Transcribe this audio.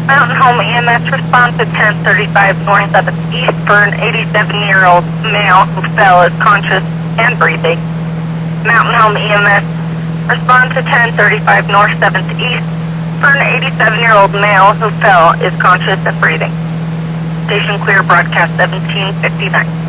Mountain Home EMS response to 1035 North 7th East for an 87-year-old male who fell is conscious and breathing. Mountain Home EMS response to 1035 North 7th East for an 87-year-old male who fell is conscious and breathing. Station clear, broadcast 1759.